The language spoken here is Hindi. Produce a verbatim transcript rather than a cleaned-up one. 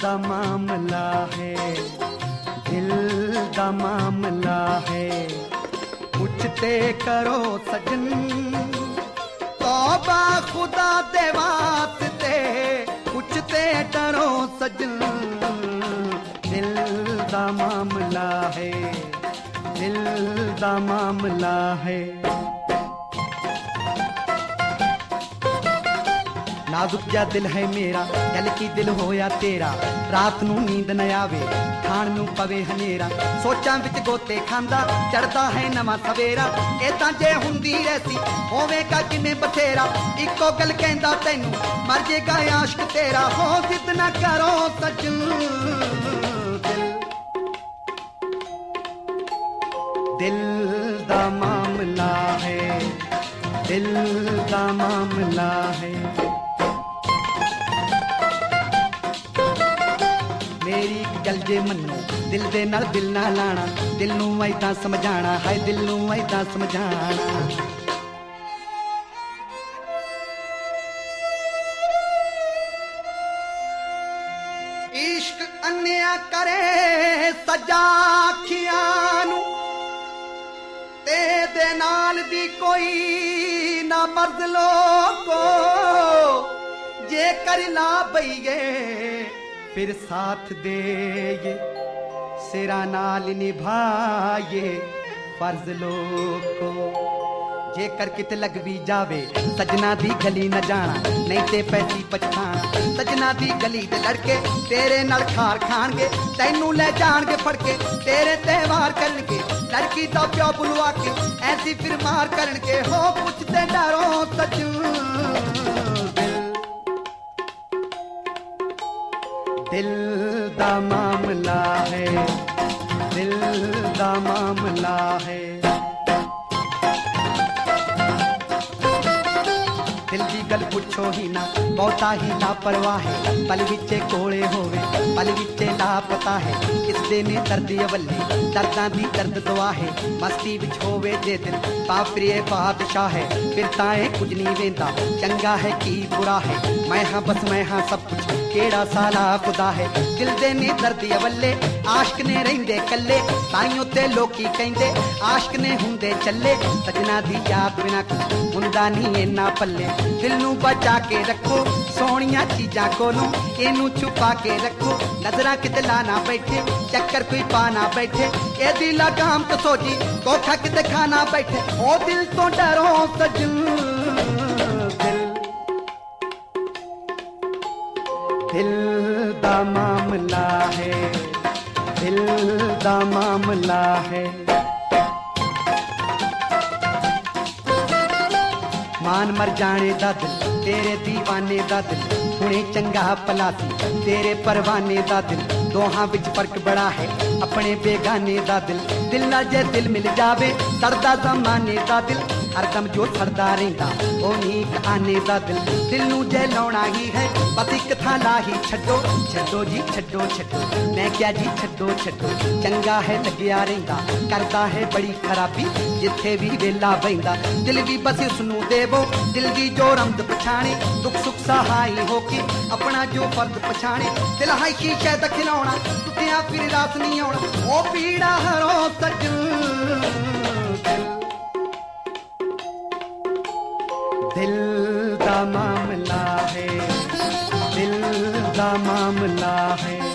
दा मामला है, दिल दा मामला है। पूछते करो सजन तौबा खुदा दे वास्ते, पूछते डरो सजन दिल दा मामला है, दिल दा मामला है। नाजुक जा दिल है मेरा, दिल की दिल होया तेरा। रात नू नींद न आवे, खाण नू पवे हनेरा। सोचां विच गोते खांदा, चढ़दा है नवां सवेरा। इदां जे हुंदी रहसी होवेगा किने बथेरा। इक्को गल कहंदा तैनू मर जेगा आशिक तेरा। हो जिद ना करो सजन दिल, दिल दा मामला है, दिल दा मामला है। मेरी गल जे मन्नो, दिल दे नाल दिल ना लाना। दिल नू ऐदां समझाना, हाय दिल नू ऐदां समझाना। इश्क अन्या करे सजा अखियां नू, ते दे नाल दी कोई ना मर्द लोगो। जे कर ला बईए फिर साथ दे ये, सिरा नाल निभाए फर्ज लोगो। जेकर कित लग भी जावे सजना दी गली न जाना, नहीं ते पैसी पछताना। सजना दी गली दे लड़के तेरे नाल खार खाणगे, तैनू ले जाणगे फड़के, तेरे त्योहार करनगे। लड़की दा प्यो बुलवा के ऐसी फिर मार करनगे। हो पुछते डरो सजन दिल दा मामला है, दिल दा मामला है। दिल दी गल पुछो ही ना, बहुता ही लापरवाह है। पल विचे कोले होवे, पल विचे लापता है। किस दे ने दर्द अवली, दर्दां दी दर्द दुआ है। मस्ती विच होवे जे दिल पापरिए बादशाह है। फिर ताए कुछ नहीं वेंदा, चंगा है की बुरा है। मैं हाँ बस मैं हाँ सब कुछ, केड़ा साला खुदा है। दिल दे ने दर्द अवले, आशिक ने रहिंदे कल्ले। ताइयों ते लोकी कहंदे आशिक ने हुंदे चले। सजना दी याद बिना हुंदा नहीं इन्ना पल्ले। दिल नू बचा के रखो सोहणियां चीजां कोलों, इनू छुपा के रखो। नजरां किते ला ना बैठे, चक्कर कोई पा ना बैठे। ए दिल लगाम तो सोजी धोखा किते खाना बैठे। ओ दिल तो डरो सजन दिल, दिल दा मामला है, दिल दा मामला है। मान मर जाने दा दिल, तेरे दीवाने दा दिल। हुणे चंगा पलासी, तेरे परवाने दा दिल। दोहां विच फर्क बड़ा है, अपने बेगाने दा दिल। दिल नाल जे दिल मिल जावे, सड़दा जमाने दा दिल। हरदम जो सड़दा रहिंदा, ओ नीक आने दा दिल। दिल नू जे लाउणा ही है, बस इक थां ला ही छड्डो। छड्डो जी छड्डो छड्डो, मैं क्या जी छड्डो छड्डो। चंगा है लग्या रहिंदा, करदा है बड़ी खराबी। जिथे भी वेला बहिंदा, दिल भी बस उसनू देवो। दिल दी जो रमद पछाणे, दुख सुख सहाई होके अपना जो फर्ज पछाणे। दिल हाई शीशे दा खिलौना, टुटिया फिर रास नहीं आउणा। ओ पीड़ा हरो सजन दिल दा मामला है, दिल दा मामला है।